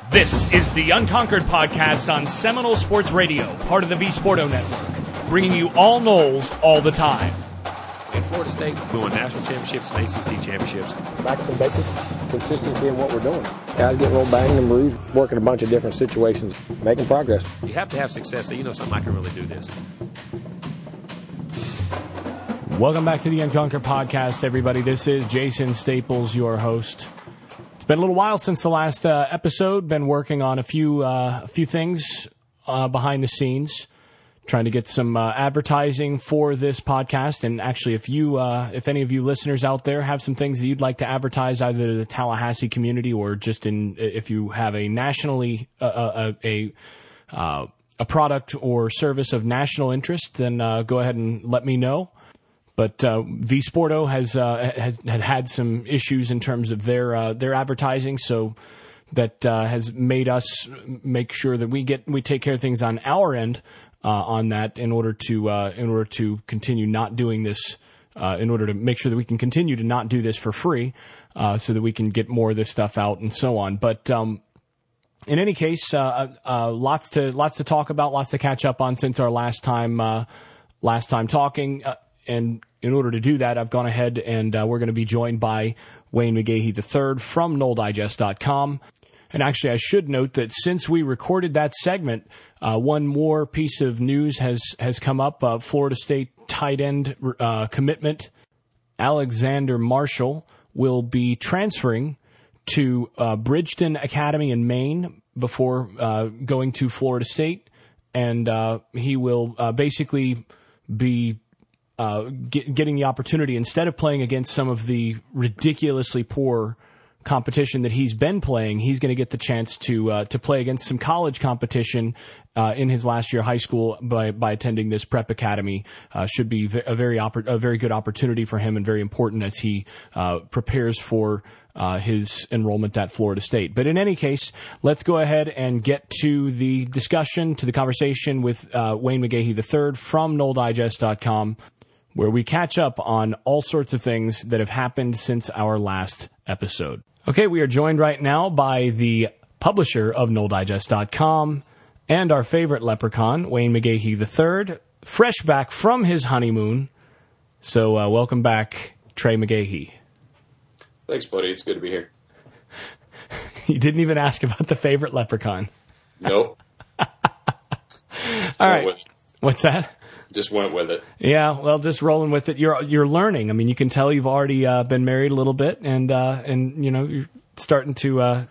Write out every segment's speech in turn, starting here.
This is the Unconquered Podcast on Seminole Sports Radio, part of the V Sporto Network, bringing you all Noles all the time. In Florida State, we won national championships and ACC championships. Back to some basics, consistency in what we're doing. Guys getting a little banged and bruised, working a bunch of different situations, making progress. You have to have success so you know something, I can really do this. Welcome back to the Unconquered Podcast, everybody. This is Jason Staples, your host. It's been a little while since the last episode. Been working on a few things behind the scenes, trying to get some advertising for this podcast. And actually, if any of you listeners out there have some things that you'd like to advertise, either to the Tallahassee community or just if you have a nationally a product or service of national interest, then go ahead and let me know. But V Sporto has had some issues in terms of their advertising, so that has made us make sure that we take care of things on our end on that in order to continue not doing this, in order to make sure that we can continue to not do this for free, so that we can get more of this stuff out and so on. But in any case, lots to talk about, lots to catch up on since our last time talking. And in order to do that, I've gone ahead and we're going to be joined by Wayne McGahee III from NoleDigest.com. And actually, I should note that since we recorded that segment, one more piece of news has come up. Florida State tight end commitment Alexander Marshall will be transferring to Bridgeton Academy in Maine before going to Florida State. And he will basically be getting the opportunity, instead of playing against some of the ridiculously poor competition that he's been playing, he's going to get the chance to play against some college competition in his last year of high school by attending this prep academy. Should be a very good opportunity for him, and very important as he prepares for his enrollment at Florida State. But in any case, let's go ahead and get to the discussion, to the conversation with Wayne McGahee III from NoleDigest.com, where we catch up on all sorts of things that have happened since our last episode. Okay, we are joined right now by the publisher of NoleDigest.com and our favorite leprechaun, Wayne McGahee III, fresh back from his honeymoon. So welcome back, Trey McGahee. Thanks, buddy. It's good to be here. You didn't even ask about the favorite leprechaun. Nope. All right. What's that? Just went with it. Yeah, well, just rolling with it. You're learning. I mean, you can tell you've already been married a little bit, and you know, you're starting to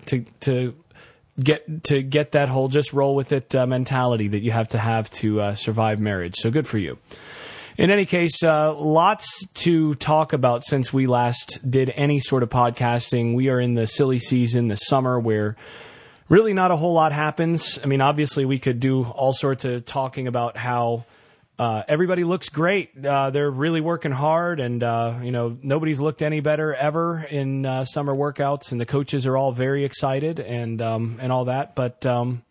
get that whole just roll with it mentality that you have to survive marriage. So good for you. In any case, lots to talk about since we last did any sort of podcasting. We are in the silly season, the summer, where really not a whole lot happens. I mean, obviously, we could do all sorts of talking about how everybody looks great. They're really working hard, and you know, nobody's looked any better ever in summer workouts, and the coaches are all very excited and all that. But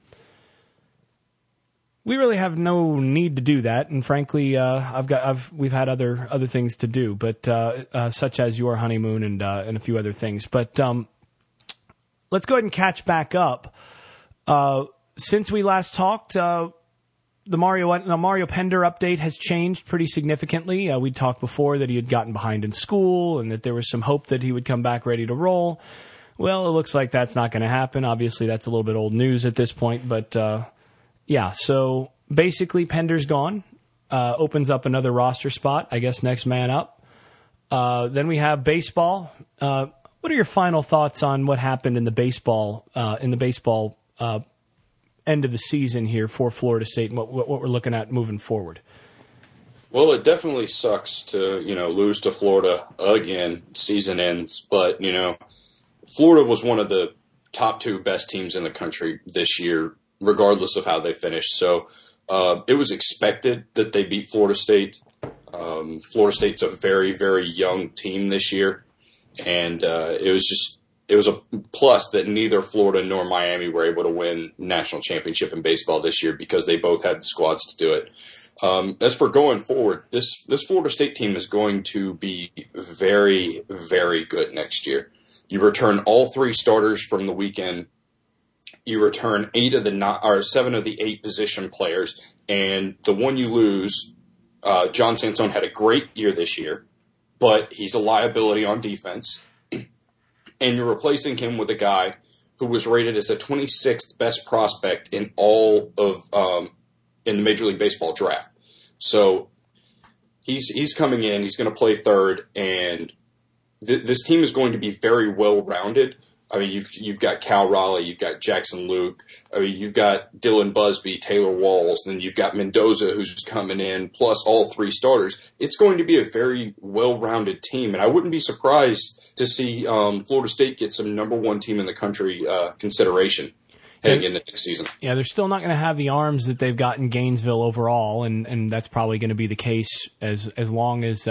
we really have no need to do that, and frankly, we've had other things to do, but such as your honeymoon and a few other things. But let's go ahead and catch back up. Since we last talked, the Mario Pender update has changed pretty significantly. We'd talked before that he had gotten behind in school and that there was some hope that he would come back ready to roll. Well, it looks like that's not going to happen. Obviously, that's a little bit old news at this point, but yeah, so basically Pender's gone. Opens up another roster spot, I guess next man up. Then we have baseball. What are your final thoughts on what happened in the baseball end of the season here for Florida State and what we're looking at moving forward? Well, it definitely sucks to, lose to Florida again, season ends. But, Florida was one of the top two best teams in the country this year, regardless of how they finished. So it was expected that they beat Florida State. Florida State's a very, very young team this year. And it was a plus that neither Florida nor Miami were able to win national championship in baseball this year because they both had the squads to do it. As for going forward, this Florida State team is going to be very, very good next year. You return all three starters from the weekend You return 7 of the 8 position players, and the one you lose, John Sansone had a great year this year, but he's a liability on defense. And you're replacing him with a guy who was rated as the 26th best prospect in all of in the Major League Baseball draft. So he's coming in. He's going to play third, and this team is going to be very well rounded. I mean, you've got Cal Raleigh, you've got Jackson Luke, I mean, you've got Dylan Busby, Taylor Walls, then you've got Mendoza who's coming in, plus all 3 starters. It's going to be a very well-rounded team, and I wouldn't be surprised to see Florida State get some number 1 team in the country consideration heading into next season. Yeah, they're still not going to have the arms that they've got in Gainesville overall, and that's probably going to be the case as long as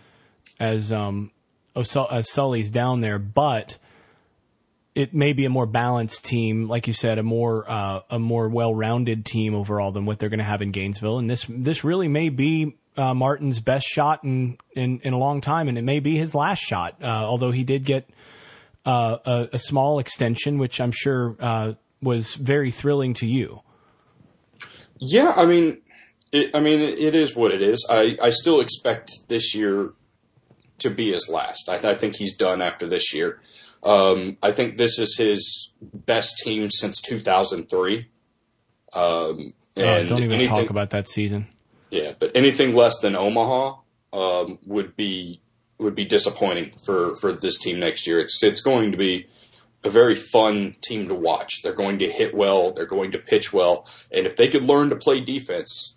Sully's down there, but it may be a more balanced team, like you said, a more well-rounded team overall than what they're going to have in Gainesville. And this really may be Martin's best shot in a long time, and it may be his last shot. Although he did get a small extension, which I'm sure was very thrilling to you. Yeah, I mean, it is what it is. I still expect this year to be his last. I think he's done after this year. I think this is his best team since 2003. And don't even talk about that season. Yeah, but anything less than Omaha would be disappointing for this team next year. It's going to be a very fun team to watch. They're going to hit well. They're going to pitch well. And if they could learn to play defense.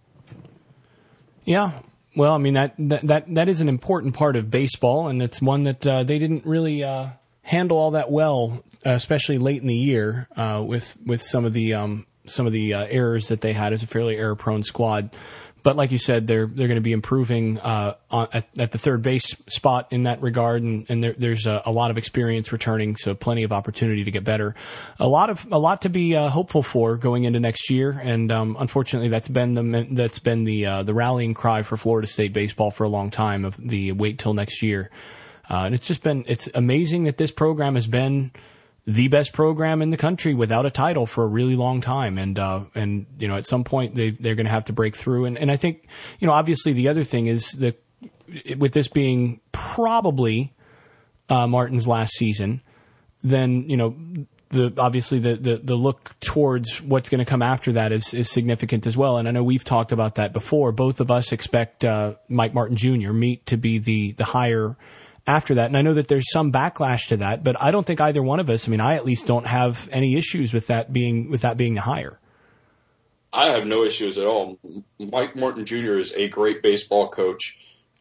Yeah. Well, I mean, that is an important part of baseball, and it's one that they didn't really handle all that well, especially late in the year with some of the errors that they had as a fairly error-prone squad. But like you said, they're going to be improving at the third base spot in that regard, and there's a lot of experience returning, so plenty of opportunity to get better. A lot to be hopeful for going into next year, and unfortunately, that's been the rallying cry for Florida State baseball for a long time, of the wait till next year. And it's amazing that this program has been the best program in the country without a title for a really long time. And at some point they're going to have to break through. And I think, obviously the other thing is that with this being probably Martin's last season, then, the look towards what's going to come after that is significant as well. And I know we've talked about that before. Both of us expect Mike Martin Jr., Meat, to be the hire after that. And I know that there's some backlash to that, but I don't think either one of us, I at least don't have any issues with that being the hire. I have no issues at all. Mike Martin Jr. is a great baseball coach.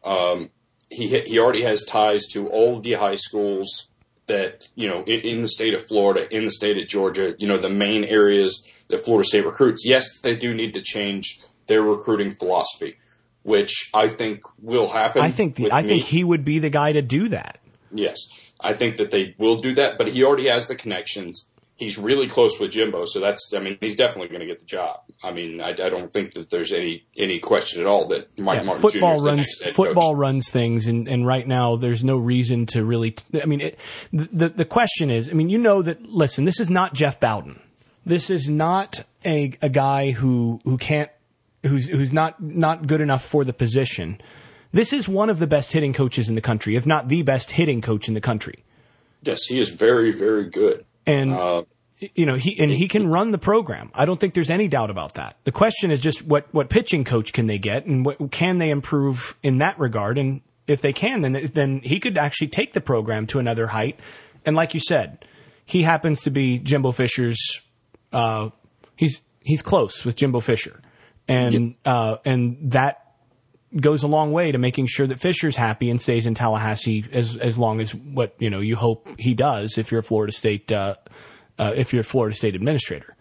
He already has ties to all of the high schools that, in the state of Florida, in the state of Georgia, the main areas that Florida State recruits. Yes, they do need to change their recruiting philosophy, which I think will happen. I think he would be the guy to do that. Yes, I think that they will do that, but he already has the connections. He's really close with Jimbo, so he's definitely going to get the job. I don't think that there's any question at all that Mike Martin Jr. is the next head coach. Football runs things, and right now there's no reason to really. The question is, that. Listen, this is not Jeff Bowden. This is not a guy who can't. Who's not good enough for the position. This is one of the best hitting coaches in the country, if not the best hitting coach in the country. Yes, he is very, very good. And he can run the program. I don't think there's any doubt about that. The question is just what pitching coach can they get, and what can they improve in that regard? And if they can, then he could actually take the program to another height. And like you said, he happens to be Jimbo Fisher's. He's close with Jimbo Fisher. And that goes a long way to making sure that Fisher's happy and stays in Tallahassee as long as what you hope he does if you're a Florida State administrator.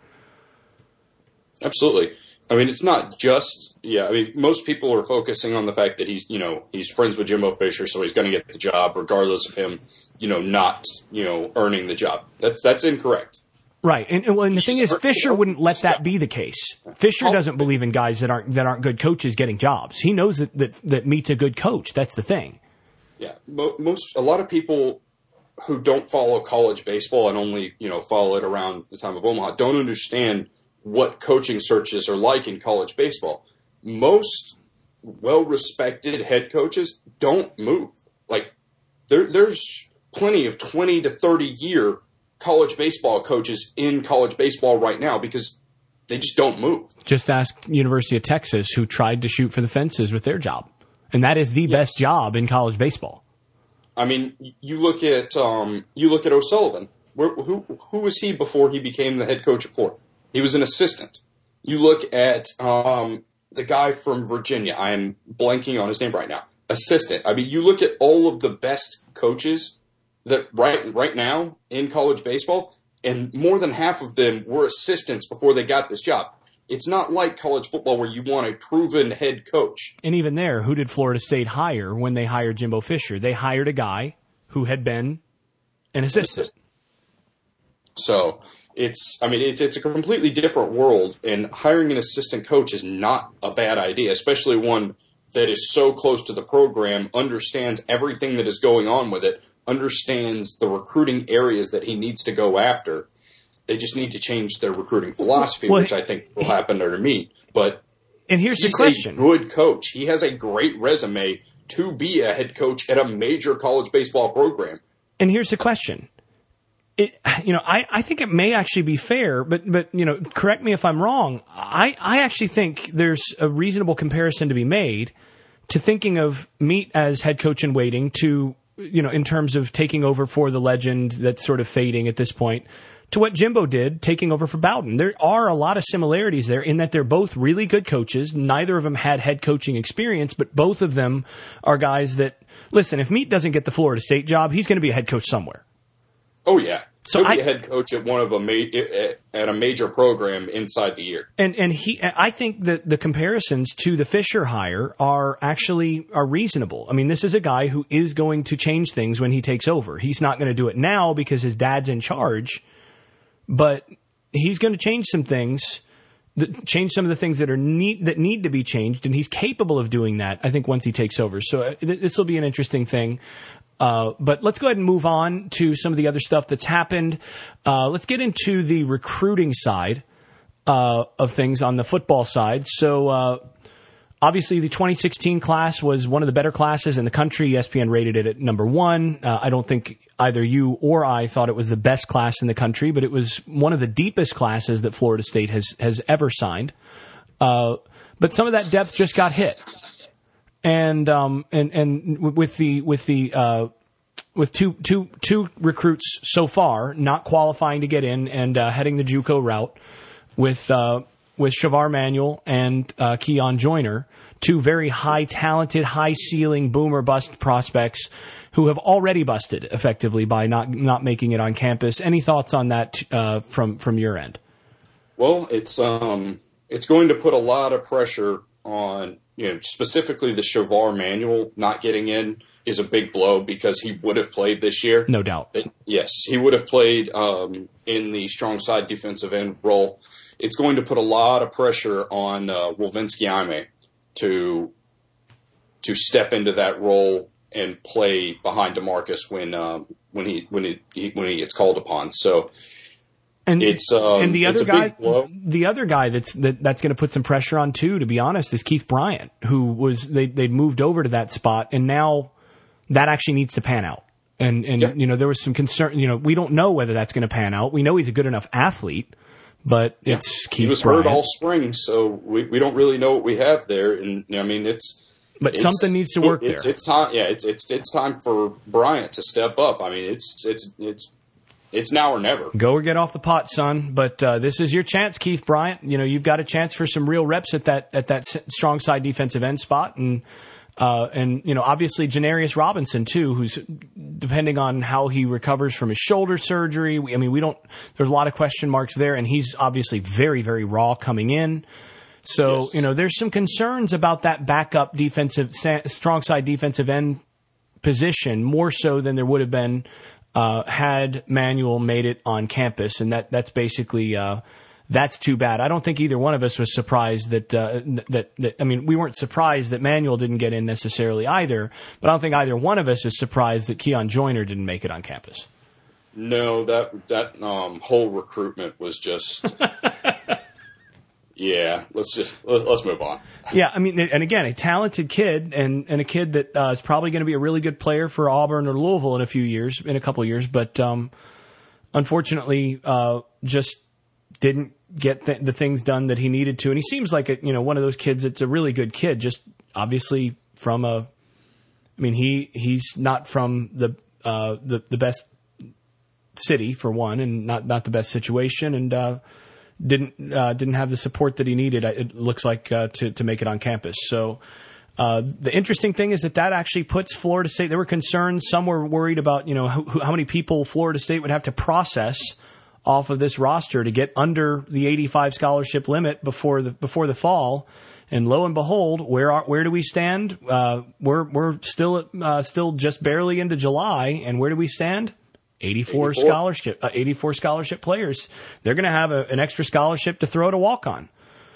Absolutely. It's not just most people are focusing on the fact that he's friends with Jimbo Fisher, so he's going to get the job regardless of him not earning the job. That's incorrect. Right, and the thing is, Fisher wouldn't let that be the case. Fisher doesn't believe in guys that aren't good coaches getting jobs. He knows that Meat's a good coach. That's the thing. Yeah, a lot of people who don't follow college baseball and only, follow it around the time of Omaha don't understand what coaching searches are like in college baseball. Most well-respected head coaches don't move. Like, there's plenty of 20 to 30-year college baseball coaches in college baseball right now because they just don't move. Just ask University of Texas, who tried to shoot for the fences with their job. And that is the best job in college baseball. I mean, you look at O'Sullivan. Who was he before he became the head coach at Florida? He was an assistant. You look at the guy from Virginia. I am blanking on his name right now. Assistant. I mean, you look at all of the best coaches that right now in college baseball, and more than half of them were assistants before they got this job. It's not like college football where you want a proven head coach. And even there, who did Florida State hire when they hired Jimbo Fisher? They hired a guy who had been an assistant. So it's a completely different world, and hiring an assistant coach is not a bad idea, especially one that is so close to the program, understands everything that is going on with it, understands the recruiting areas that he needs to go after. They just need to change their recruiting philosophy, which I think will happen under Meat. But and here's the question: he's a good coach. He has a great resume to be a head coach at a major college baseball program. And here's the question: I think it may actually be fair, but correct me if I'm wrong. I actually think there's a reasonable comparison to be made to thinking of Meat as head coach in waiting to, in terms of taking over for the legend that's sort of fading at this point, to what Jimbo did taking over for Bowden. There are a lot of similarities there in that they're both really good coaches. Neither of them had head coaching experience, but both of them are guys that, listen, if Meat doesn't get the Florida State job, he's going to be a head coach somewhere. Oh, yeah. So he'll be a head coach at at a major program inside the year. And I think that the comparisons to the Fisher hire are reasonable. I mean, this is a guy who is going to change things when he takes over. He's not going to do it now because his dad's in charge, but he's going to change some things, change some of the things that need to be changed, and he's capable of doing that, I think, once he takes over. So this will be an interesting thing. But let's go ahead and move on to some of the other stuff that's happened. Let's get into the recruiting side of things on the football side. So obviously the 2016 class was one of the better classes in the country. ESPN rated it at number 1. I don't think either you or I thought it was the best class in the country, but it was one of the deepest classes that Florida State has ever signed. But some of that depth just got hit. And with two recruits so far not qualifying to get in and heading the JUCO route with Shavar Manuel and Keon Joyner, two very high talented, high ceiling boomer bust prospects who have already busted effectively by not making it on campus. Any thoughts on that from your end? Well, it's going to put a lot of pressure on, specifically the Shavar Manuel not getting in is a big blow because he would have played this year. No doubt. Yes, he would have played in the strong side defensive end role. It's going to put a lot of pressure on Wolvinski Aime to step into that role and play behind DeMarcus when he gets called upon. So. And the other guy that's going to put some pressure on too, to be honest, is Keith Bryant, who was they'd moved over to that spot, and now that actually needs to pan out. And there was some concern. We don't know whether that's going to pan out. We know he's a good enough athlete, but it's Keith. He was Bryant. hurt all spring, so we don't really know what we have there. And I mean, But something needs to work there. It's time. Yeah, it's time for Bryant to step up. I mean, it's now or never. Go or get off the pot, son. But this is your chance, Keith Bryant. You've got a chance for some real reps at that strong side defensive end spot, and obviously Janarius Robinson too, who's depending on how he recovers from his shoulder surgery. We don't. There's a lot of question marks there, and he's obviously very, very raw coming in. So yes. There's some concerns about that backup strong side defensive end position more so than there would have been. Had Manuel made it on campus, and that's basically that's too bad. I don't think either one of us was surprised that I mean, we weren't surprised that Manuel didn't get in necessarily either, but I don't think either one of us is surprised that Keon Joyner didn't make it on campus. No, that whole recruitment was just yeah. Let's move on. Yeah, I mean, and again, a talented kid and a kid that is probably going to be a really good player for Auburn or Louisville in a couple of years, but unfortunately, just didn't get the things done that he needed to. And he seems like one of those kids that's a really good kid, just obviously he's not from the best city for one, and not the best situation, and didn't have the support that he needed. It looks like to make it on campus. So the interesting thing is that actually puts Florida State. There were concerns. Some were worried about how many people Florida State would have to process off of this roster to get under the 85 scholarship limit before the fall. And lo and behold, where do we stand? We're still just barely into July, and where do we stand? 84 scholarship players. They're going to have an extra scholarship to throw to walk on.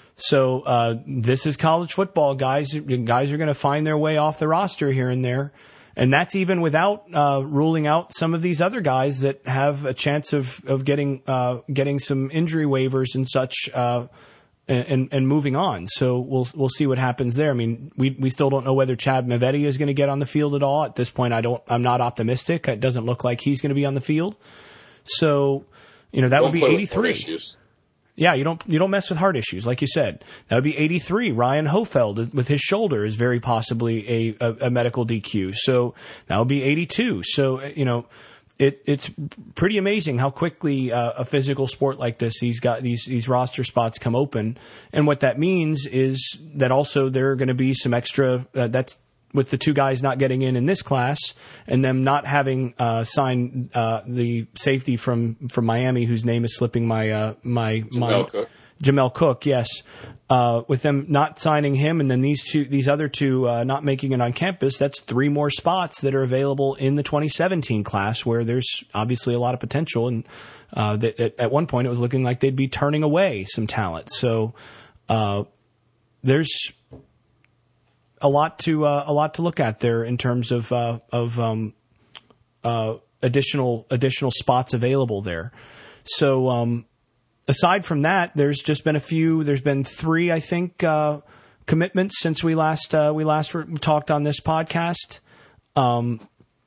So this is college football, guys. Guys are going to find their way off the roster here and there, and that's even without ruling out some of these other guys that have a chance of getting some injury waivers and such, and moving on. So we'll see what happens there. I mean, we still don't know whether Chad Mavetti is going to get on the field at all. At this point, I'm not optimistic. It doesn't look like he's going to be on the field. So, that would be 83. Yeah, you don't mess with heart issues, like you said. That would be 83. Ryan Hofeld with his shoulder is very possibly a medical DQ. So that would be 82. So, it's pretty amazing how quickly a physical sport like this, these roster spots come open. And what that means is that also there are going to be some extra, that's with the two guys not getting in this class and them not having signed the safety from Miami, whose name is slipping my mind. Jamel Cook, yes. With them not signing him, and then these other two not making it on campus, that's 3 more spots that are available in the 2017 class, where there's obviously a lot of potential. And at one point, it was looking like they'd be turning away some talent. So there's a lot to look at there in terms of additional spots available there. So. Aside from that, there's just been there's been 3, I think, commitments since we last talked on this podcast. I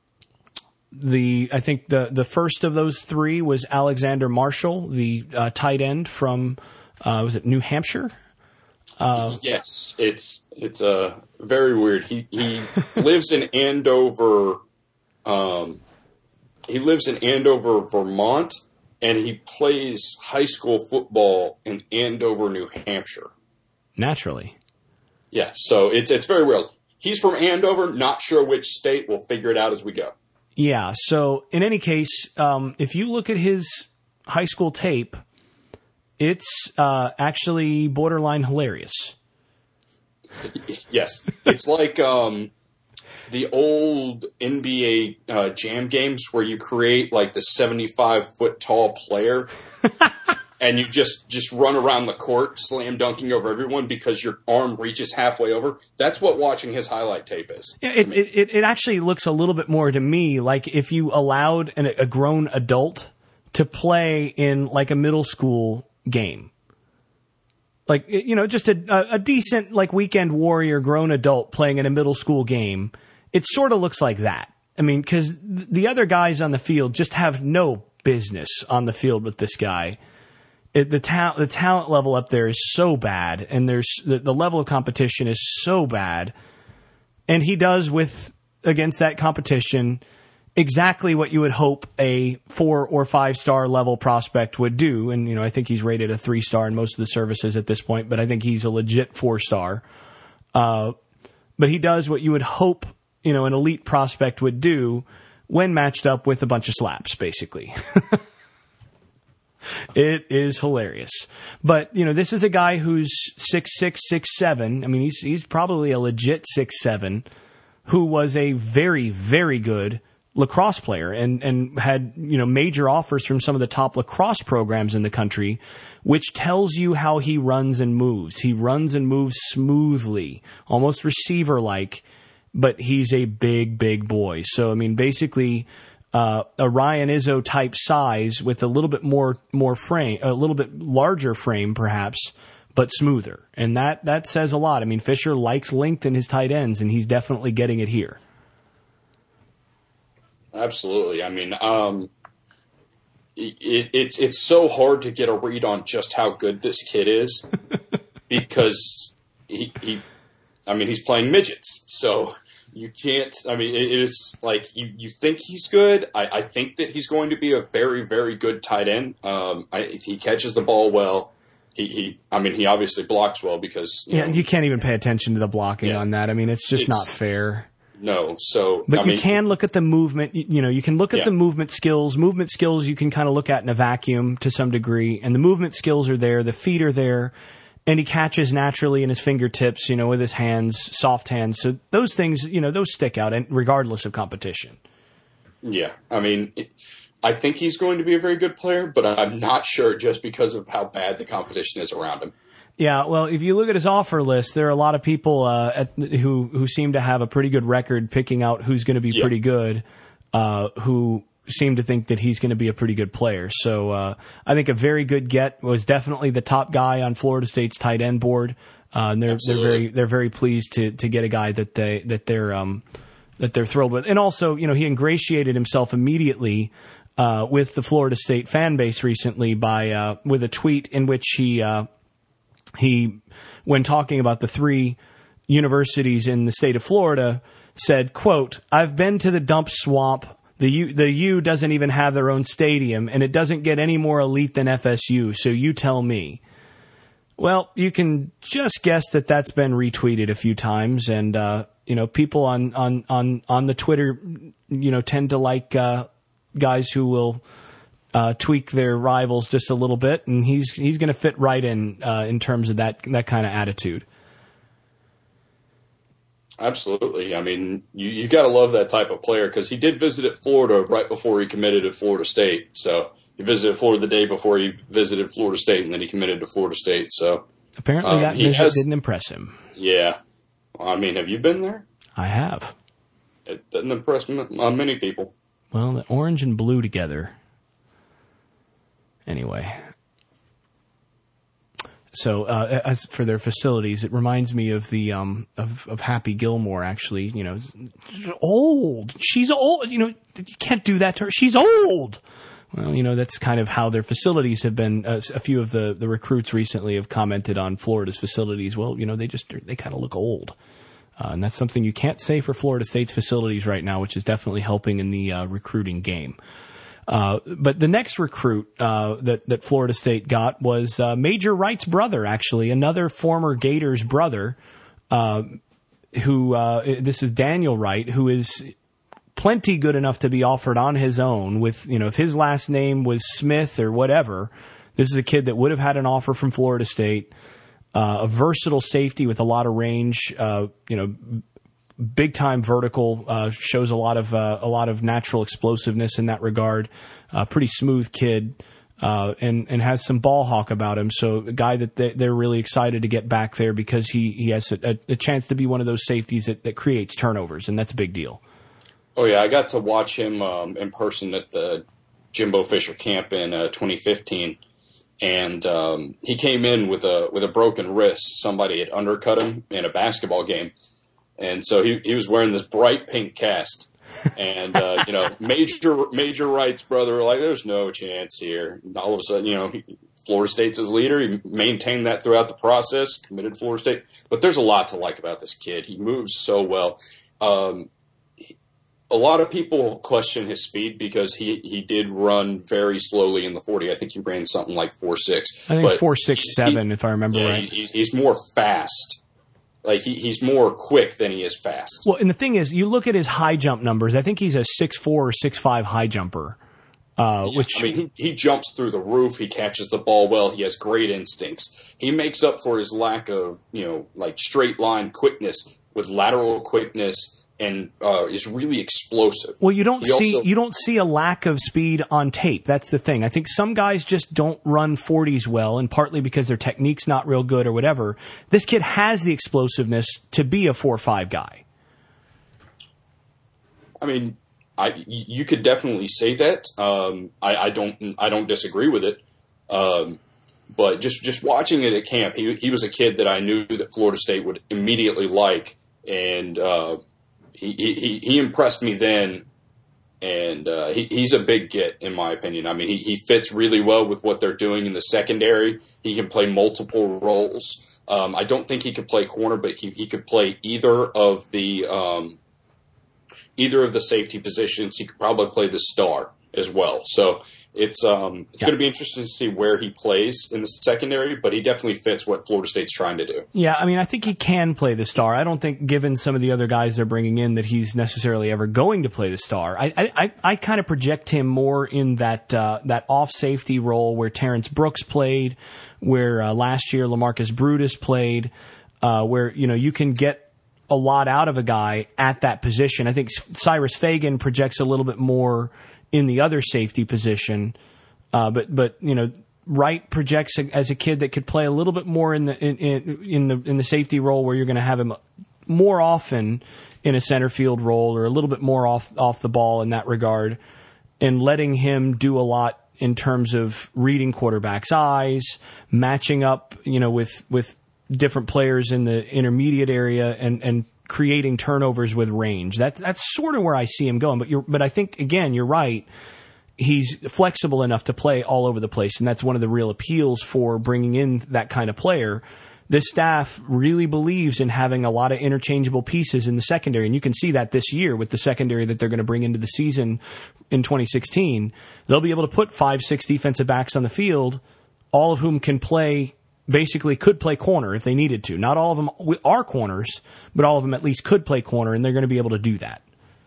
think the first of those 3 was Alexander Marshall, the tight end from, was it New Hampshire? Yes, it's very weird. He lives in Andover. He lives in Andover, Vermont. And he plays high school football in Andover, New Hampshire. Naturally. Yeah, so it's very real. He's from Andover, not sure which state. We'll figure it out as we go. Yeah, so in any case, if you look at his high school tape, it's actually borderline hilarious. Yes, it's like the old NBA jam games where you create like the 75-foot tall player and you just run around the court slam dunking over everyone because your arm reaches halfway over. That's what watching his highlight tape is. Yeah, it actually looks a little bit more to me like if you allowed a grown adult to play in like a middle school game. Like, just a decent like weekend warrior grown adult playing in a middle school game. It sort of looks like that. I mean, because the other guys on the field just have no business on the field with this guy. The talent level up there is so bad, and there's the level of competition is so bad, and he does against that competition exactly what you would hope a 4 or 5 star level prospect would do. And I think he's rated a 3-star in most of the services at this point, but I think he's a legit 4-star. But he does what you would hope an elite prospect would do when matched up with a bunch of slaps, basically. It is hilarious. But, this is a guy who's 6'6", 6'7". I mean, he's probably a legit 6'7", who was a very, very good lacrosse player and had, major offers from some of the top lacrosse programs in the country, which tells you how he runs and moves. He runs and moves smoothly, almost receiver-like, but he's a big, big boy. So, basically, a Ryan Izzo type size with a little bit more frame, a little bit larger frame perhaps, but smoother. And that says a lot. Fisher likes length in his tight ends, and he's definitely getting it here. Absolutely. It's so hard to get a read on just how good this kid is because he's playing midgets. So you can't, it is like you think he's good. I think that he's going to be a very, very good tight end. He catches the ball well. He obviously blocks well because, you can't even pay attention to the blocking on that. It's not fair. No, so... But you can look at the movement, you can look at the movement skills. Movement skills you can kind of look at in a vacuum to some degree, and the movement skills are there, the feet are there, and he catches naturally in his fingertips, with his hands, soft hands. So those things, those stick out, and regardless of competition. Yeah, I think he's going to be a very good player, but I'm not sure just because of how bad the competition is around him. Yeah, well, if you look at his offer list, there are a lot of people who seem to have a pretty good record picking out who's going to be pretty good, who seem to think that he's going to be a pretty good player. So I think a very good get was definitely the top guy on Florida State's tight end board. And they're very pleased to get a guy that they're thrilled with. And also, he ingratiated himself immediately with the Florida State fan base recently with a tweet in which he, when talking about the 3 universities in the state of Florida, said, quote, "I've been to the dump swamp. The U doesn't even have their own stadium, and it doesn't get any more elite than FSU, so you tell me." Well, you can just guess that that's been retweeted a few times, and people on the Twitter, tend to like guys who will tweak their rivals just a little bit, and he's going to fit right in terms of that kind of attitude. Absolutely. You got to love that type of player because he did visit at Florida right before he committed at Florida State. So he visited Florida the day before he visited Florida State, and then he committed to Florida State. So apparently that visit didn't impress him. Yeah. Have you been there? I have. It doesn't impress many people. Well, the orange and blue together. Anyway, so as for their facilities, it reminds me of the of Happy Gilmore. Actually, old. She's old. You can't do that to her. She's old. Well, that's kind of how their facilities have been. A few of the recruits recently have commented on Florida's facilities. Well, they kind of look old. And that's something you can't say for Florida State's facilities right now, which is definitely helping in the recruiting game. But the next recruit that Florida State got was Major Wright's brother, actually, another former Gators brother, who this is Daniel Wright, who is plenty good enough to be offered on his own with, if his last name was Smith or whatever. This is a kid that would have had an offer from Florida State, a versatile safety with a lot of range, big time vertical, shows a lot of natural explosiveness in that regard. Pretty smooth kid, and has some ball hawk about him. So a guy that they're really excited to get back there because he has a chance to be one of those safeties that creates turnovers, and that's a big deal. Oh yeah, I got to watch him in person at the Jimbo Fisher camp in 2015. And he came in with a broken wrist. Somebody had undercut him in a basketball game. And so he was wearing this bright pink cast. And, Major Wright's brother were like, there's no chance here. And all of a sudden, Florida State's his leader. He maintained that throughout the process, committed to Florida State. But there's a lot to like about this kid. He moves so well. A lot of people question his speed because he did run very slowly in the 40. I think he ran something like 4.6. I think 4.67, if I remember right. He's more fast. Like he's more quick than he is fast. Well, and the thing is, you look at his high jump numbers. I think he's a 6'4" or 6'5" high jumper. He jumps through the roof. He catches the ball well. He has great instincts. He makes up for his lack of straight line quickness with lateral quickness and is really explosive. Well, you don't see a lack of speed on tape. That's the thing. I think some guys just don't run 40s well, and partly because their technique's not real good or whatever. This kid has the explosiveness to be a 4.5 guy. I mean, you could definitely say that. I don't disagree with it. But just watching it at camp, he was a kid that I knew that Florida State would immediately like, and he impressed me then. And he's a big get, in my opinion. I mean, he fits really well with what they're doing in the secondary. He can play multiple roles. I don't think he could play corner, but he could play either of the safety positions. He could probably play the star as well. So it's going to be interesting to see where he plays in the secondary, but he definitely fits what Florida State's trying to do. Yeah, I mean, I think he can play the star. I don't think, given some of the other guys they're bringing in, that he's necessarily ever going to play the star. I kind of project him more in that off safety role where Terrence Brooks played, where last year LaMarcus Brutus played, where you can get a lot out of a guy at that position. I think Cyrus Fagan projects a little bit more in the other safety position, but Wright projects as a kid that could play a little bit more in the safety role, where you're going to have him more often in a center field role or a little bit more off the ball in that regard, and letting him do a lot in terms of reading quarterbacks' eyes, matching up with different players in the intermediate area, and creating turnovers with range. That's sort of where I see him going. But I think, again, you're right. He's flexible enough to play all over the place, and that's one of the real appeals for bringing in that kind of player. This staff really believes in having a lot of interchangeable pieces in the secondary, and you can see that this year with the secondary that they're going to bring into the season in 2016. They'll be able to put 5-6 defensive backs on the field, all of whom can play. Basically could play corner if they needed to. Not all of them are corners, but all of them at least could play corner, and they're going to be able to do that.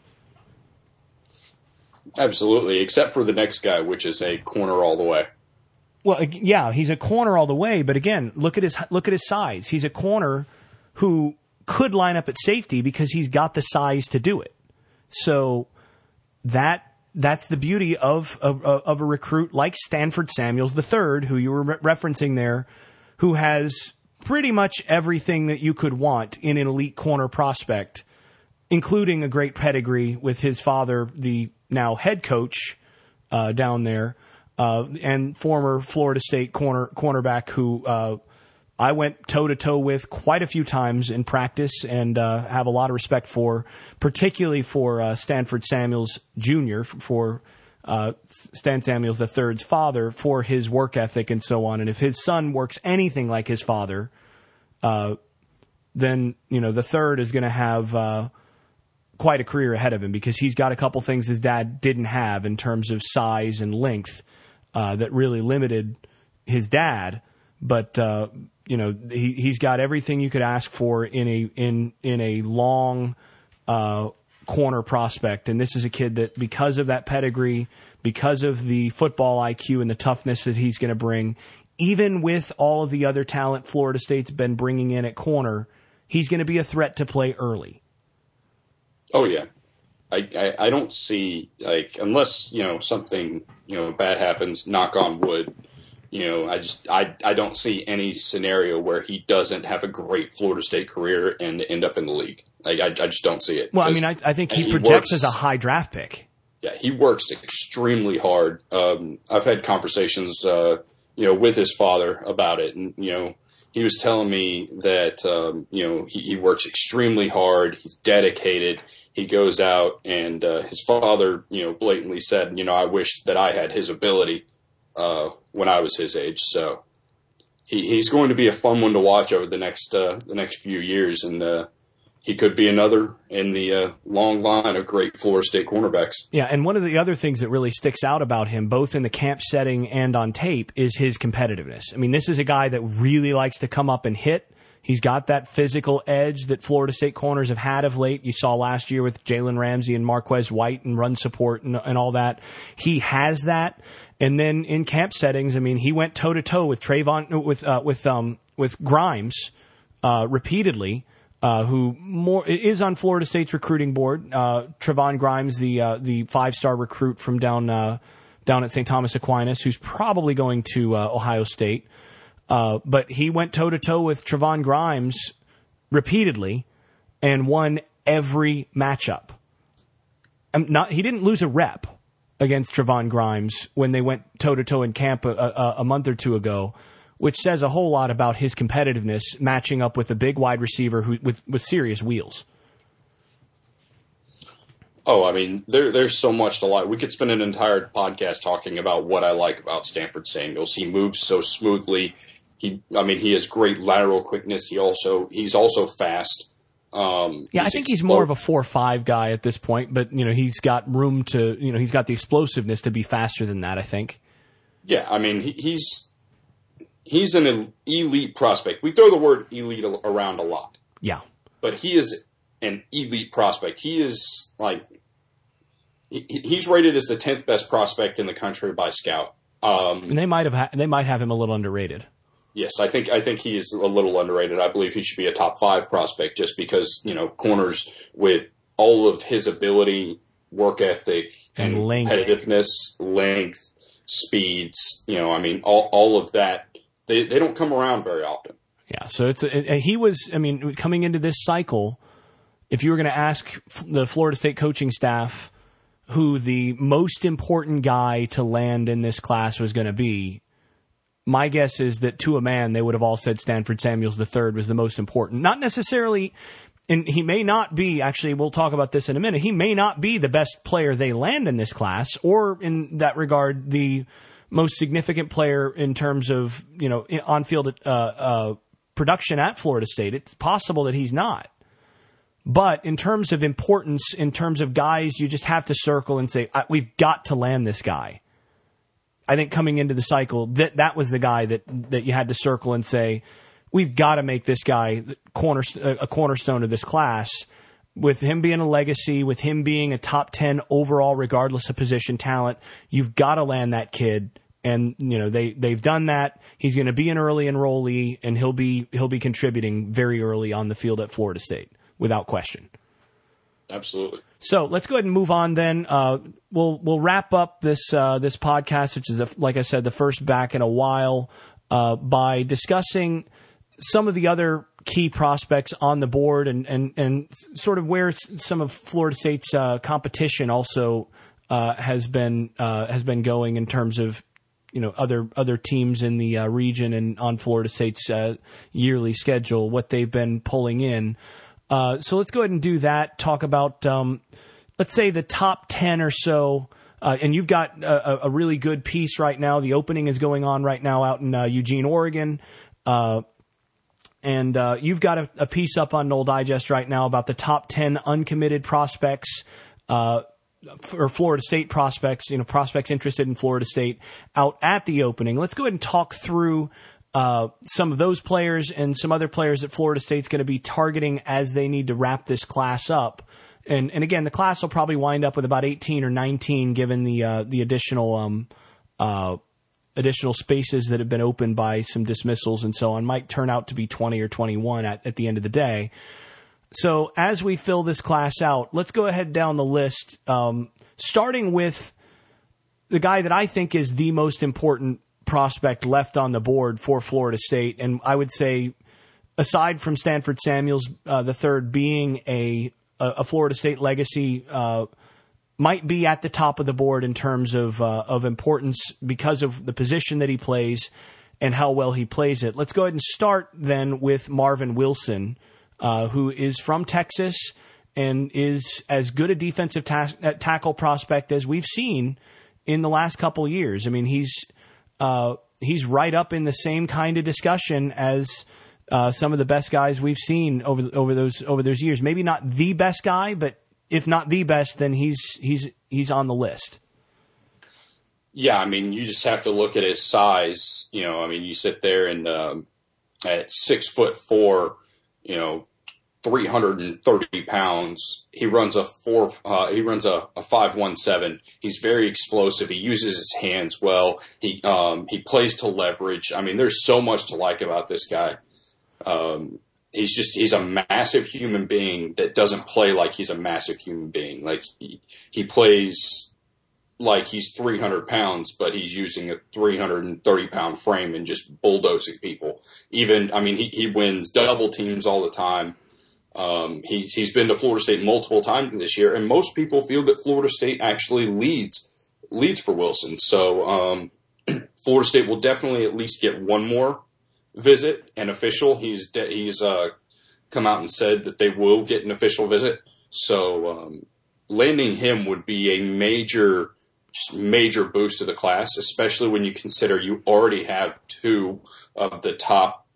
Absolutely, except for the next guy, which is a corner all the way. Well, yeah, he's a corner all the way, but again, look at his size. He's a corner who could line up at safety because he's got the size to do it. So that's the beauty of a recruit like Stanford Samuels III, who you were referencing there, who has pretty much everything that you could want in an elite corner prospect, including a great pedigree with his father, the now head coach down there, and former Florida State cornerback who I went toe-to-toe with quite a few times in practice and have a lot of respect for, particularly for Stanford Samuels Jr., for Stan Samuels III's father, for his work ethic and so on. And if his son works anything like his father, then the third is going to have quite a career ahead of him, because he's got a couple things his dad didn't have in terms of size and length that really limited his dad. But he's got everything you could ask for in a long corner prospect, and this is a kid that, because of that pedigree, because of the football IQ and the toughness that he's going to bring, even with all of the other talent Florida State's been bringing in at corner, he's going to be a threat to play early. Oh yeah, I don't see, unless something bad happens, knock on wood. I don't see any scenario where he doesn't have a great Florida State career and end up in the league. I just don't see it. Well, I mean, I think he projects as a high draft pick. Yeah, he works extremely hard. I've had conversations, with his father about it, and he was telling me that he works extremely hard. He's dedicated. He goes out, and his father, blatantly said, I wish that I had his ability when I was his age. So he's going to be a fun one to watch over the next few years, and he could be another in the long line of great Florida State cornerbacks. Yeah, and one of the other things that really sticks out about him, both in the camp setting and on tape, is his competitiveness. I mean, this is a guy that really likes to come up and hit. He's got that physical edge that Florida State corners have had of late. You saw last year with Jalen Ramsey and Marquez White and run support and all that. He has that. And then in camp settings, I mean, he went toe to toe with Trayvon, with Grimes, repeatedly. who is on Florida State's recruiting board. Trevon Grimes, the 5-star recruit from down at St. Thomas Aquinas, who's probably going to Ohio State. But he went toe-to-toe with Trevon Grimes repeatedly and won every matchup. He didn't lose a rep against Trevon Grimes when they went toe-to-toe in camp a month or two ago, which says a whole lot about his competitiveness matching up with a big wide receiver with serious wheels. Oh, I mean, there's so much to like. We could spend an entire podcast talking about what I like about Stanford Samuels. He moves so smoothly. He has great lateral quickness. He's also fast. I think he's more of a 4.5 guy at this point, but he's got room to, he's got the explosiveness to be faster than that, I think. Yeah, I mean, he's an elite prospect. We throw the word elite around a lot. Yeah. But he is an elite prospect. He is he's rated as the 10th best prospect in the country by Scout. And they might have him a little underrated. Yes, I think he is a little underrated. I believe he should be a top 5 prospect just because, corners with all of his ability, work ethic, and competitiveness, length, speeds, all of that, they don't come around very often. Yeah, so coming into this cycle, if you were going to ask the Florida State coaching staff who the most important guy to land in this class was going to be, my guess is that to a man, they would have all said Stanford Samuels III was the most important. Not necessarily, and he may not be, actually, we'll talk about this in a minute, he may not be the best player they land in this class, or in that regard, the most significant player in terms of, on-field production at Florida State. It's possible that he's not. But in terms of importance, in terms of guys, you just have to circle and say, we've got to land this guy. I think coming into the cycle, that was the guy that you had to circle and say, we've got to make this guy a cornerstone of this class. With him being a legacy, with him being a top 10 overall, regardless of position talent, you've got to land that kid. And they've done that. He's going to be an early enrollee, and he'll be contributing very early on the field at Florida State, without question. Absolutely. So let's go ahead and move on then. We'll wrap up this podcast, which is, like I said, the first back in a while, by discussing some of the other key prospects on the board and sort of where some of Florida State's competition also has been going in terms of other teams in the region and on Florida State's yearly schedule, what they've been pulling in. So let's go ahead and do that. Talk about, let's say, the top 10 or so. And you've got a really good piece right now. The opening is going on right now out in Eugene, Oregon. And you've got a piece up on Noel Digest right now about the top 10 uncommitted prospects for Florida State prospects, prospects interested in Florida State out at the opening. Let's go ahead and talk through some of those players and some other players that Florida State's going to be targeting as they need to wrap this class up. And again, the class will probably wind up with about 18 or 19, given the additional spaces that have been opened by some dismissals and so on. Might turn out to be 20 or 21 at the end of the day. So as we fill this class out, let's go ahead down the list, starting with the guy that I think is the most important prospect left on the board for Florida State. And I would say, aside from Stanford Samuels the third being a Florida State legacy, might be at the top of the board in terms of importance because of the position that he plays and how well he plays it. Let's go ahead and start then with Marvin Wilson, who is from Texas and is as good a defensive tackle prospect as we've seen in the last couple years. I mean, he's right up in the same kind of discussion as some of the best guys we've seen over those years. Maybe not the best guy, but if not the best, then he's on the list. Yeah, I mean, you just have to look at his size. You sit there and at 6'4", 330 pounds. He runs a 5.17. He's very explosive. He uses his hands well. He plays to leverage. I mean, there's so much to like about this guy. he's a massive human being that doesn't play like he's a massive human being. Like he plays like he's 300 pounds, but he's using a 330-pound frame and just bulldozing people. He wins double teams all the time. He's been to Florida State multiple times this year, and most people feel that Florida State actually leads for Wilson. So Florida State will definitely at least get one more visit, an official. He's come out and said that they will get an official visit. So landing him would be a major boost to the class, especially when you consider you already have two of the top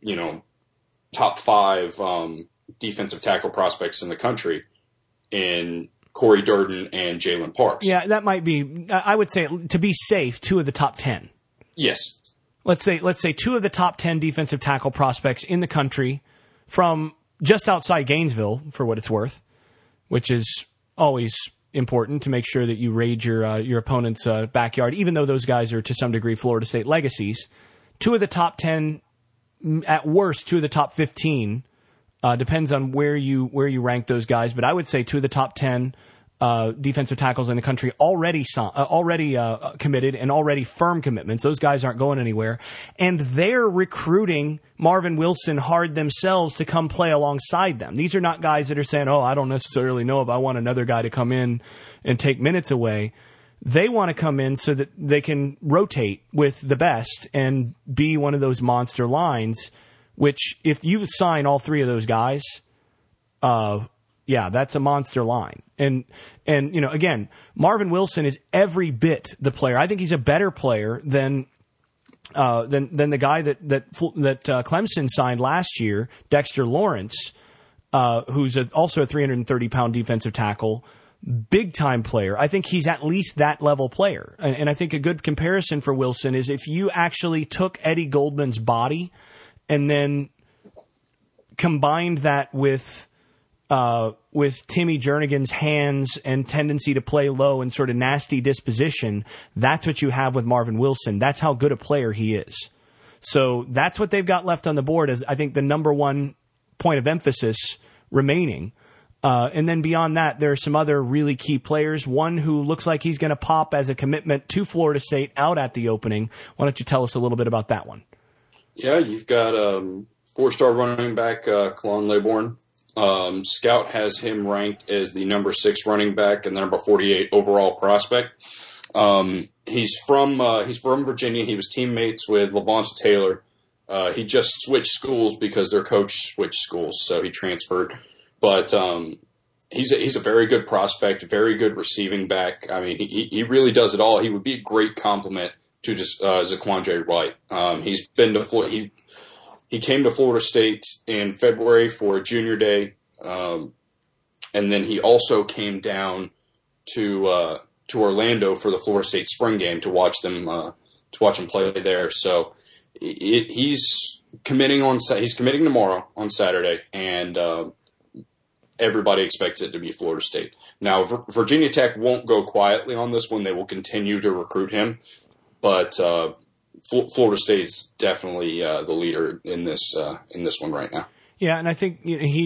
5 defensive tackle prospects in the country in Corey Durden and Jalen Parks. Yeah, that might be, I would say, to be safe, 2 of the top 10. Yes. Let's say 2 of the top 10 defensive tackle prospects in the country from just outside Gainesville, for what it's worth, which is always important to make sure that you raid your opponent's backyard, even though those guys are to some degree Florida State legacies. 2 of the top 10, at worst, 2 of the top 15. Depends on where you rank those guys, but I would say 2 of the top 10 defensive tackles in the country already committed and already firm commitments. Those guys aren't going anywhere, and they're recruiting Marvin Wilson hard themselves to come play alongside them. These are not guys that are saying, "Oh, I don't necessarily know if I want another guy to come in and take minutes away." They want to come in so that they can rotate with the best and be one of those monster lines. Which, if you sign all 3 of those guys, that's a monster line. And again, Marvin Wilson is every bit the player. I think he's a better player than the guy that Clemson signed last year, Dexter Lawrence, who's also a 330-pound defensive tackle, big-time player. I think he's at least that level player. And I think a good comparison for Wilson is if you actually took Eddie Goldman's body and then combined that with Timmy Jernigan's hands and tendency to play low and sort of nasty disposition, that's what you have with Marvin Wilson. That's how good a player he is. So that's what they've got left on the board as, I think, the number one point of emphasis remaining. And then beyond that, there are some other really key players. One who looks like he's going to pop as a commitment to Florida State out at the opening. Why don't you tell us a little bit about that one? Yeah, you've got 4-star running back Kalon Laybourne. Scout has him ranked as the number 6 running back and the number 48 overall prospect. He's from Virginia. He was teammates with Lavonte Taylor. He just switched schools because their coach switched schools, so he transferred. But he's a very good prospect, very good receiving back. I mean, he really does it all. He would be a great complement to just Zaquandre Wright. He's been to Florida. He came to Florida State in February for a junior day, and then he also came down to Orlando for the Florida State spring game to watch them play there. So he's committing tomorrow on Saturday, and everybody expects it to be Florida State. Now, Virginia Tech won't go quietly on this one; they will continue to recruit him. But Florida State's definitely the leader in this one right now. Yeah, and I think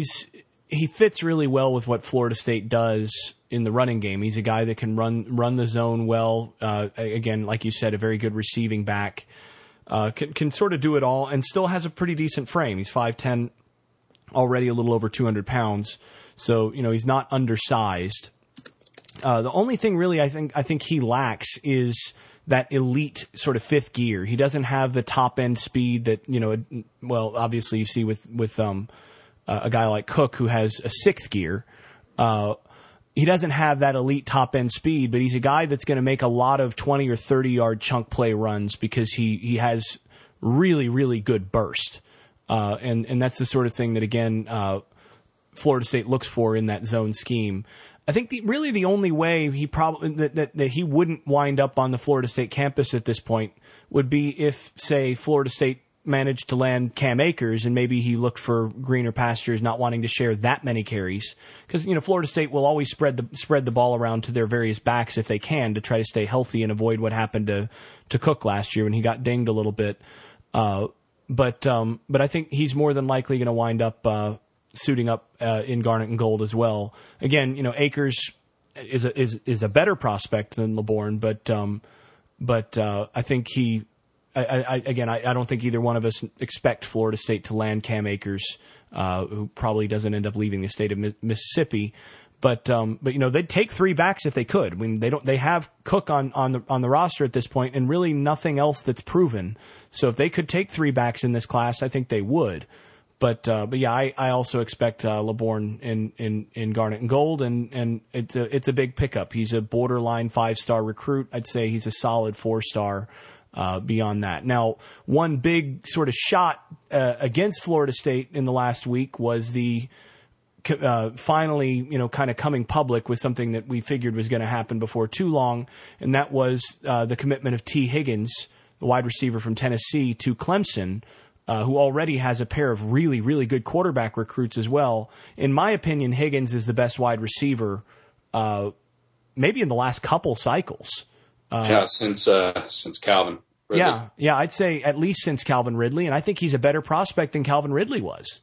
he fits really well with what Florida State does in the running game. He's a guy that can run the zone well. Again, like you said, a very good receiving back. Can sort of do it all and still has a pretty decent frame. He's 5'10", already a little over 200 pounds. So he's not undersized. The only thing really I think he lacks is that elite sort of 5th gear. He doesn't have the top end speed that, obviously you see with a guy like Cook who has a 6th gear. He doesn't have that elite top end speed, but he's a guy that's going to make a lot of 20 or 30 yard chunk play runs because he has really, really good burst. And that's the sort of thing that, again, Florida State looks for in that zone scheme. I think the only way he probably that he wouldn't wind up on the Florida State campus at this point would be if, say, Florida State managed to land Cam Akers and maybe he looked for greener pastures, not wanting to share that many carries, because Florida State will always spread the ball around to their various backs if they can to try to stay healthy and avoid what happened to Cook last year when he got dinged a little bit. But I think he's more than likely going to wind up suiting up in Garnet and Gold as well. Again, Akers is a better prospect than LeBourne, but I think I don't think either one of us expect Florida State to land Cam Akers, who probably doesn't end up leaving the state of Mississippi. But they'd take 3 backs if they could. I mean, they have Cook on the roster at this point, and really nothing else that's proven. So if they could take 3 backs in this class, I think they would. But yeah, I also expect LeBourne in Garnet and Gold, and it's a big pickup. He's a borderline 5-star recruit. I'd say he's a solid 4-star. Beyond that. Now, one big sort of shot against Florida State in the last week was the finally, kind of coming public with something that we figured was going to happen before too long, and that was the commitment of T. Higgins, the wide receiver from Tennessee, to Clemson, who already has a pair of really, really good quarterback recruits as well. In my opinion, Higgins is the best wide receiver maybe in the last couple cycles. Since Calvin Ridley. Yeah, I'd say at least since Calvin Ridley, and I think he's a better prospect than Calvin Ridley was.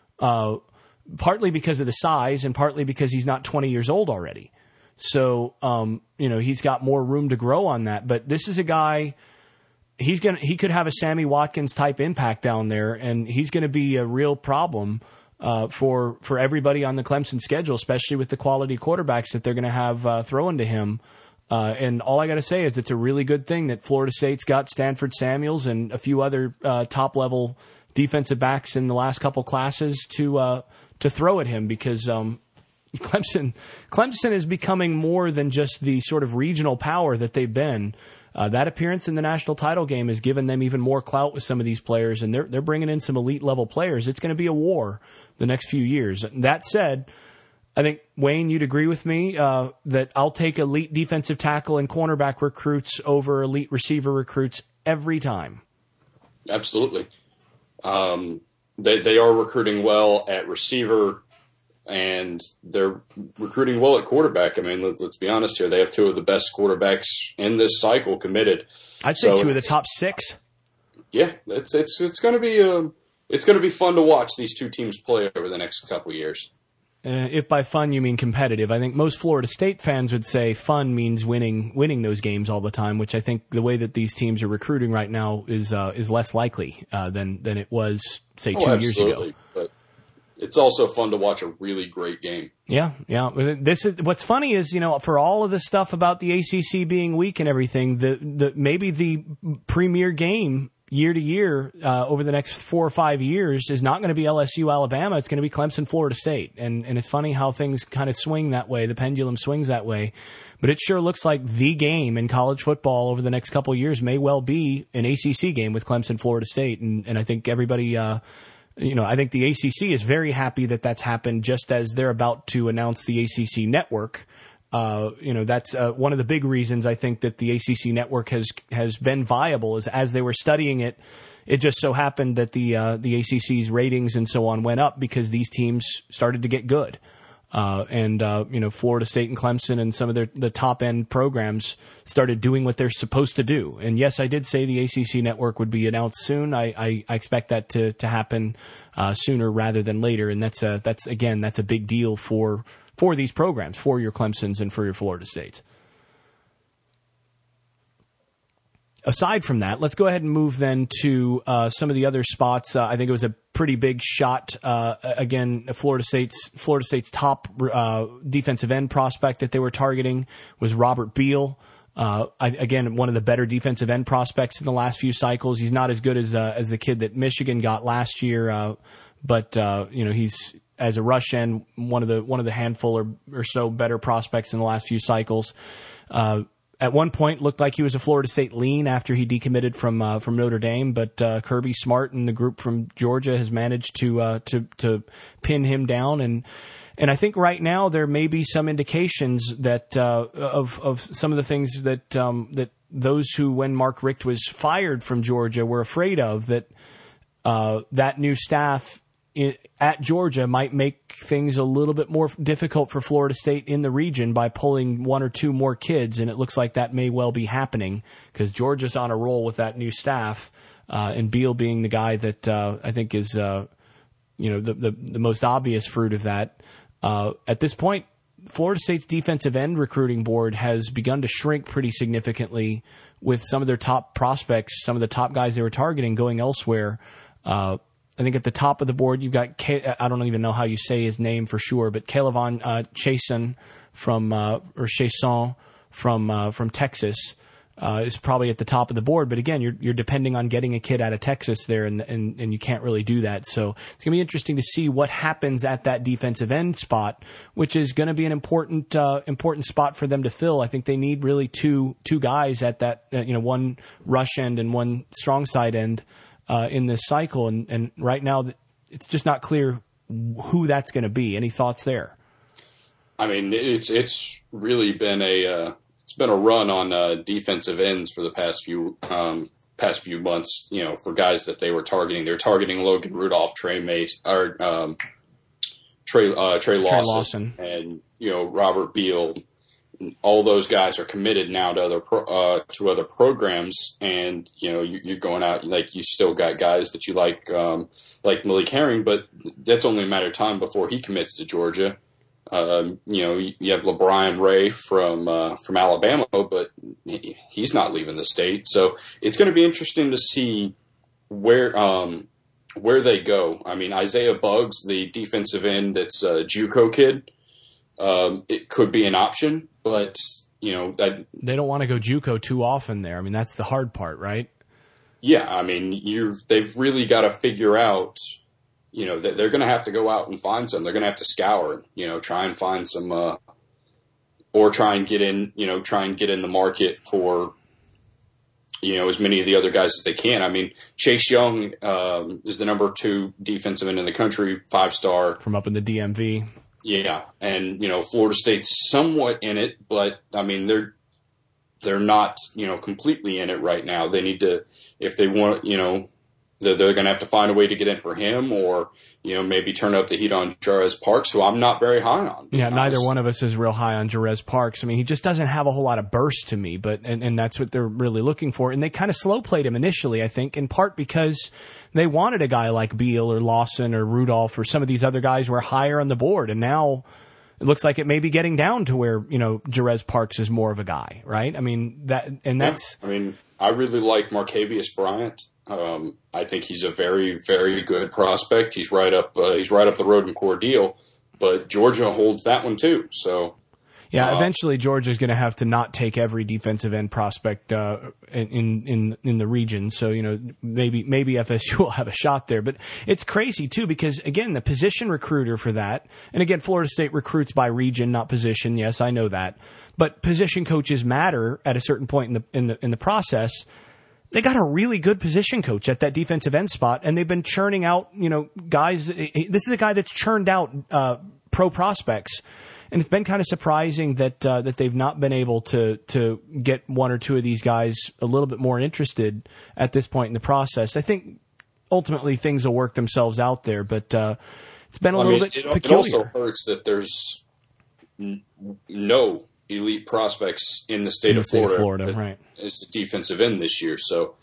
Partly because of the size, and partly because he's not 20 years old already. So, he's got more room to grow on that. But this is a guy, he could have a Sammy Watkins type impact down there, and he's going to be a real problem for everybody on the Clemson schedule, especially with the quality quarterbacks that they're going to have throwing to him. And all I got to say is it's a really good thing that Florida State's got Stanford Samuels and a few other top-level defensive backs in the last couple classes to throw at him, because Clemson is becoming more than just the sort of regional power that they've been. That appearance in the national title game has given them even more clout with some of these players, and they're bringing in some elite-level players. It's going to be a war the next few years. That said, I think, Wayne, you'd agree with me that I'll take elite defensive tackle and cornerback recruits over elite receiver recruits every time. Absolutely. They are recruiting well at receiver, and they're recruiting well at quarterback. I mean, let's be honest here. They have 2 of the best quarterbacks in this cycle committed. I'd say 2 of the top 6. Yeah, it's going to be fun to watch these 2 teams play over the next couple of years. If by fun you mean competitive, I think most Florida State fans would say fun means winning those games all the time, which I think the way that these teams are recruiting right now is less likely than it was, say, 2 years ago. But it's also fun to watch a really great game. Yeah. This is what's funny is, for all of the stuff about the ACC being weak and everything, maybe the premier game year to year over the next 4 or 5 years is not going to be LSU Alabama. It's going to be Clemson Florida State, and it's funny how things kind of swing that way. The pendulum swings that way, but it sure looks like the game in college football over the next couple of years may well be an ACC game with Clemson Florida State, and I think everybody. I think the ACC is very happy that that's happened, just as they're about to announce the ACC network. That's one of the big reasons I think that the ACC network has been viable, is as they were studying it, it just so happened that the ACC's ratings and so on went up because these teams started to get good. Florida State and Clemson and some of the top end programs started doing what they're supposed to do. And yes, I did say the ACC network would be announced soon. I expect that to happen sooner rather than later. And that's a big deal for these programs, for your Clemsons and for your Florida States. Aside from that, let's go ahead and move then to some of the other spots. I think it was a pretty big shot. Again, Florida State's top defensive end prospect that they were targeting was Robert Beal. Again, one of the better defensive end prospects in the last few cycles. He's not as good as the kid that Michigan got last year, but he's, as a rush end, one of the handful or so better prospects in the last few cycles. At one point, looked like he was a Florida State lean after he decommitted from Notre Dame, but Kirby Smart and the group from Georgia has managed to pin him down, and I think right now there may be some indications that of some of the things that those who, when Mark Richt was fired from Georgia, were afraid of, that that new staff at Georgia might make things a little bit more difficult for Florida State in the region by pulling 1 or 2 more kids, and it looks like that may well be happening because Georgia's on a roll with that new staff, and Beal being the guy that I think is the most obvious fruit of that. At this point, Florida State's defensive end recruiting board has begun to shrink pretty significantly with some of their top prospects, some of the top guys they were targeting going elsewhere. I think at the top of the board, you've got, I don't even know how you say his name for sure, but K'Lavon Chaisson from Texas is probably at the top of the board. But again, you're depending on getting a kid out of Texas there, and you can't really do that. So it's going to be interesting to see what happens at that defensive end spot, which is going to be an important spot for them to fill. I think they need really two guys at that, one rush end and one strong side end in this cycle. And right now, it's just not clear who that's going to be. Any thoughts there? I mean, it's really been it's been a run on defensive ends for the past few months. For guys that they were targeting, they're targeting Logan Rudolph, Trey Lawson, and Robert Beal. All those guys are committed now to other programs, and you're going out like you still got guys that you like Malik Herring, but that's only a matter of time before he commits to Georgia. You have LeBron Ray from Alabama, but he's not leaving the state. So it's going to be interesting to see where they go. I mean, Isaiah Buggs, the defensive end, that's a JUCO kid. It could be an option, but they don't want to go JUCO too often there. I mean, that's the hard part, right? Yeah, I mean, they've really got to figure out. They're going to have to go out and find some. They're going to have to scour, try and find some, or try and get in the market for, as many of the other guys as they can. I mean, Chase Young is the number 2 defensive end in the country, 5-star. From up in the DMV. Yeah, and, Florida State's somewhat in it, but, I mean, they're not, completely in it right now. They need to, if they want, they're going to have to find a way to get in for him, or maybe turn up the heat on Jarez Parks, who I'm not very high on. Yeah, neither one of us is real high on Jarez Parks. I mean, he just doesn't have a whole lot of burst to me, but and that's what they're really looking for. And they kind of slow played him initially, I think, in part because they wanted a guy like Beal or Lawson or Rudolph or some of these other guys were higher on the board, and now it looks like it may be getting down to where Jarez Parks is more of a guy, right? I mean that's. I mean, I really like Marcavius Bryant. I think he's a very, very good prospect. He's right up the road in Cordele, but Georgia holds that one too. So, yeah, eventually Georgia's going to have to not take every defensive end prospect in the region. So maybe FSU will have a shot there. But it's crazy too because again, the position recruiter for that, and again, Florida State recruits by region, not position. Yes, I know that, but position coaches matter at a certain point in the process. They got a really good position coach at that defensive end spot, and they've been churning out, guys. This is a guy that's churned out pro prospects, and it's been kind of surprising that they've not been able to get one or two of these guys a little bit more interested at this point in the process. I think ultimately things will work themselves out there, but it's been a little bit peculiar. It also hurts that there's no elite prospects in the state of Florida, right? As the defensive end this year, so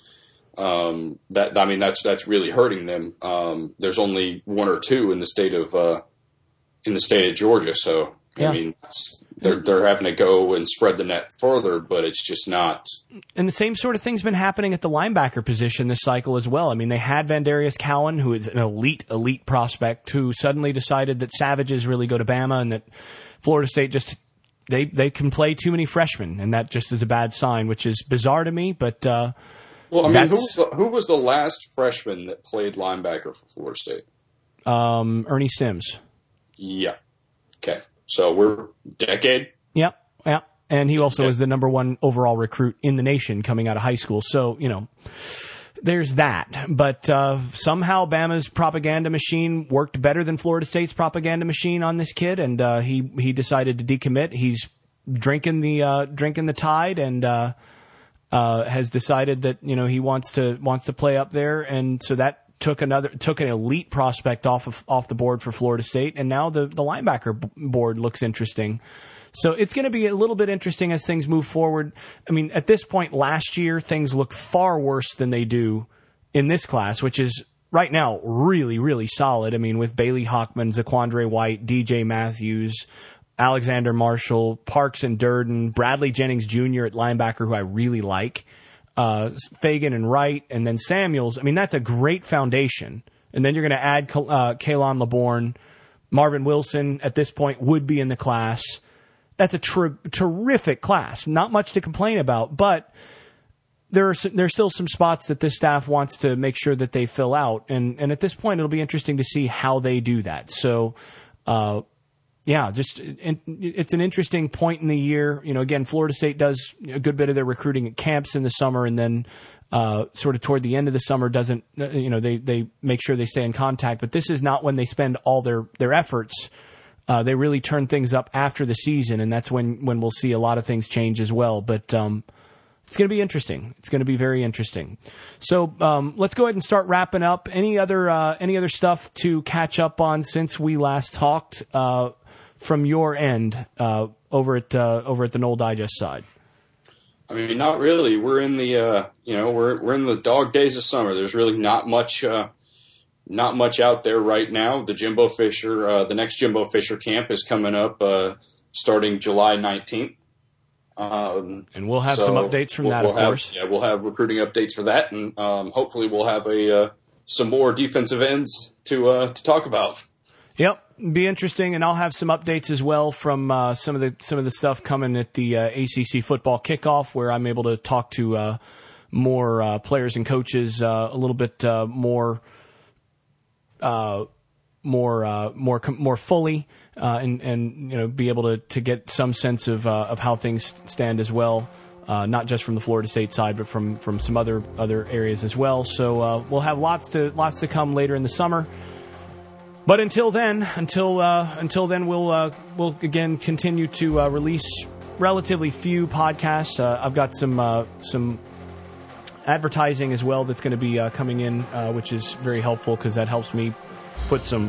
that's really hurting them. There's only 1 or 2 in the state of Georgia, so yeah. I mean they're having to go and spread the net further, but it's just not. And the same sort of thing's been happening at the linebacker position this cycle as well. I mean, they had Vandarius Cowan, who is an elite prospect, who suddenly decided that Savages really go to Bama and that Florida State just. They can play too many freshmen, and that just is a bad sign, which is bizarre to me. But well, I mean, who was the last freshman that played linebacker for Florida State? Ernie Sims. Yeah. Okay. So we're decade. Yeah. And he also was the number 1 overall recruit in the nation coming out of high school. So there's that. But somehow Bama's propaganda machine worked better than Florida State's propaganda machine on this kid, and he decided to decommit. He's drinking the tide, and has decided that he wants to play up there, and so that took an elite prospect off the board for Florida State, and now the linebacker board looks interesting. So it's going to be a little bit interesting as things move forward. I mean, at this point last year, things look far worse than they do in this class, which is right now really, really solid. I mean, with Bailey Hockman, Zaquandre White, DJ Matthews, Alexander Marshall, Parks and Durden, Bradley Jennings Jr. at linebacker, who I really like, Fagan and Wright, and then Samuels. I mean, that's a great foundation. And then you're going to add Kalen LeBourne. Marvin Wilson, at this point, would be in the class. That's a terrific class. Not much to complain about, but there's still some spots that this staff wants to make sure that they fill out. And at this point, it'll be interesting to see how they do that. So, it's an interesting point in the year. You know, again, Florida State does a good bit of their recruiting at camps in the summer, and then sort of toward the end of the summer doesn't, they make sure they stay in contact. But this is not when they spend all their efforts. They really turn things up after the season, and that's when we'll see a lot of things change as well. But it's going to be interesting. It's going to be very interesting. So let's go ahead and start wrapping up. Any other stuff to catch up on since we last talked from your end over at the Noel Digest side? I mean, not really. We're in the we're in the dog days of summer. There's really not much out there right now. The Jimbo Fisher, the next Jimbo Fisher camp is coming up starting July 19th. And we'll have some updates from that, of course. Yeah, we'll have recruiting updates for that, and hopefully we'll have some more defensive ends to talk about. Yep, be interesting, and I'll have some updates as well from some of the stuff coming at the ACC football kickoff, where I'm able to talk to more players and coaches a little bit more fully, and be able to get some sense of how things stand as well, not just from the Florida State side, but from some other areas as well. So we'll have lots to come later in the summer. But until then, we'll again continue to release relatively few podcasts. I've got some advertising as well that's going to be coming in, which is very helpful because that helps me put some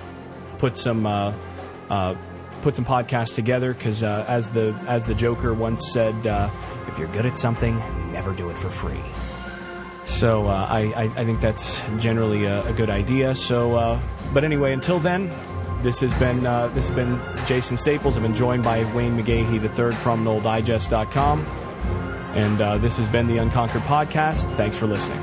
podcasts together. Because as the Joker once said, if you're good at something, never do it for free. So I think that's generally a good idea. So, but anyway, until then, this has been Jason Staples. I've been joined by Wayne McGahee III from NoelDigest.com, and this has been the Unconquered Podcast. Thanks for listening.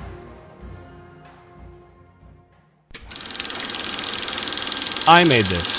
I made this.